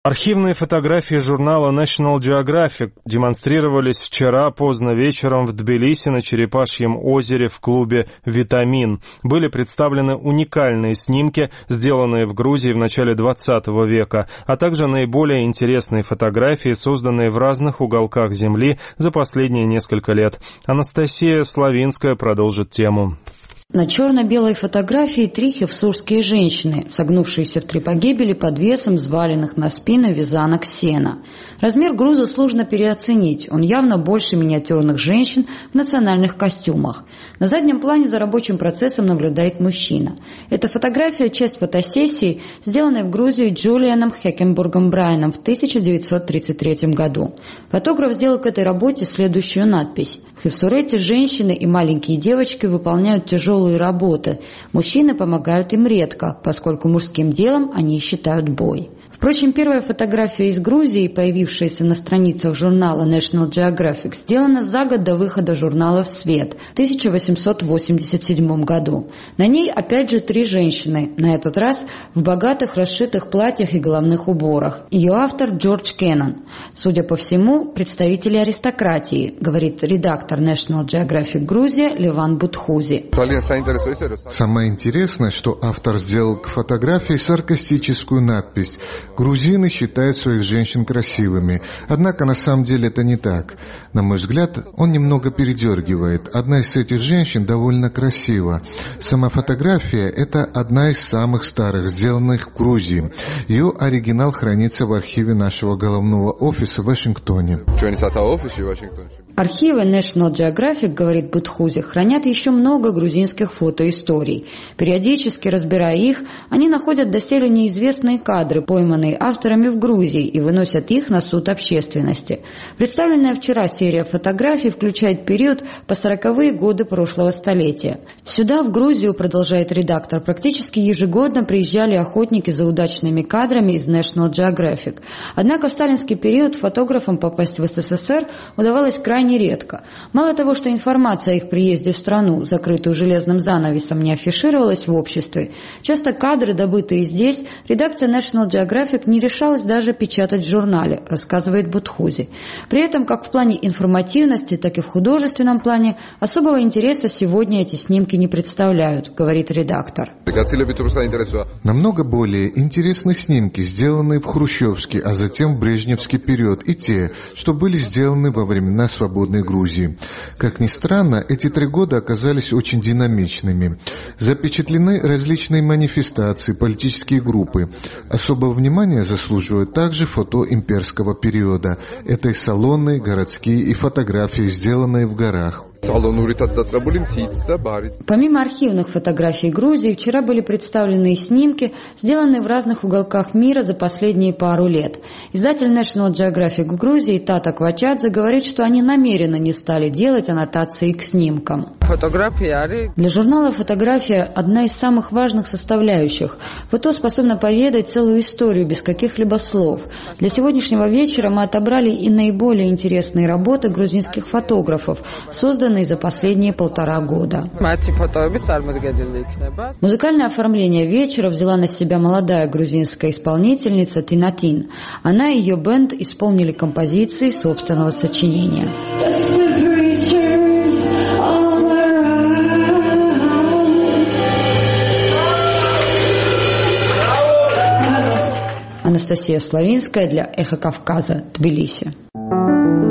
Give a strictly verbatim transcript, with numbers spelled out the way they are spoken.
Архивные фотографии журнала National Geographic демонстрировались вчера поздно вечером в Тбилиси на Черепашьем озере в клубе «Витамин». Были представлены уникальные снимки, сделанные в Грузии в начале двадцатого века, а также наиболее интересные фотографии, созданные в разных уголках Земли за последние несколько лет. Анастасия Славинская продолжит тему. На черно-белой фотографии три хевсурские женщины, согнувшиеся в три погибели под весом взваленных на спины вязанок сена. Размер груза сложно переоценить, он явно больше миниатюрных женщин в национальных костюмах. На заднем плане за рабочим процессом наблюдает мужчина. Эта фотография – часть фотосессии, сделанной в Грузии Джулианом Хекенбургом Брайаном в тысяча девятьсот тридцать третьем году. Фотограф сделал к этой работе следующую надпись. В Хевсурете женщины и маленькие девочки выполняют тяжелые работы. Мужчины помогают им редко, поскольку мужским делом они считают бой. Впрочем, первая фотография из Грузии, появившаяся на страницах журнала National Geographic, сделана за год до выхода журнала в свет в тысяча восемьсот восемьдесят седьмом году. На ней опять же три женщины, на этот раз в богатых расшитых платьях и головных уборах. Ее автор Джордж Кеннон. Судя по всему, представители аристократии, говорит редактор National Geographic Грузия Леван Бутхузи. Самое интересное, что автор сделал к фотографии саркастическую надпись: «Грузины считают своих женщин красивыми». Однако на самом деле это не так. На мой взгляд, он немного передергивает. Одна из этих женщин довольно красива. Сама фотография – это одна из самых старых, сделанных в Грузии. Ее оригинал хранится в архиве нашего головного офиса в Вашингтоне. Архивы National Geographic, говорит Бутхузи, хранят еще много грузинских фотоисторий. Периодически, разбирая их, они находят доселе неизвестные кадры, пойманные авторами в Грузии, и выносят их на суд общественности. Представленная вчера серия фотографий включает период по сороковые годы прошлого столетия. Сюда, в Грузию, продолжает редактор, практически ежегодно приезжали охотники за удачными кадрами из National Geographic. Однако в сталинский период фотографам попасть в СССР удавалось крайне редко. Мало того, что информация о их приезде в страну, закрытую железным занавесом, не афишировалась в обществе, часто кадры, добытые здесь, редакция National Geographic не решалась даже печатать в журнале, рассказывает Бутхузи. При этом, как в плане информативности, так и в художественном плане, особого интереса сегодня эти снимки не представляют, говорит редактор. Намного более интересны снимки, сделанные в хрущевский, а затем в брежневский период, и те, что были сделаны во времена свободной Грузии. Как ни странно, эти три года оказались очень динамичными. Запечатлены различные манифестации, политические группы. Особого внимания заслуживают также фото имперского периода. Это и салоны, городские, и фотографии, сделанные в горах. Помимо архивных фотографий Грузии, вчера были представлены и снимки, сделанные в разных уголках мира за последние пару лет. Издатель National Geographic в Грузии Тата Квачадзе говорит, что они намеренно не стали делать аннотации к снимкам. Для журнала фотография – одна из самых важных составляющих. Фото способно поведать целую историю без каких-либо слов. Для сегодняшнего вечера мы отобрали и наиболее интересные работы грузинских фотографов, созданные за последние полтора года. Музыкальное оформление вечера взяла на себя молодая грузинская исполнительница Тинатин. Она и ее бенд исполнили композиции собственного сочинения. Анастасия Славинская для Эхо Кавказа, Тбилиси.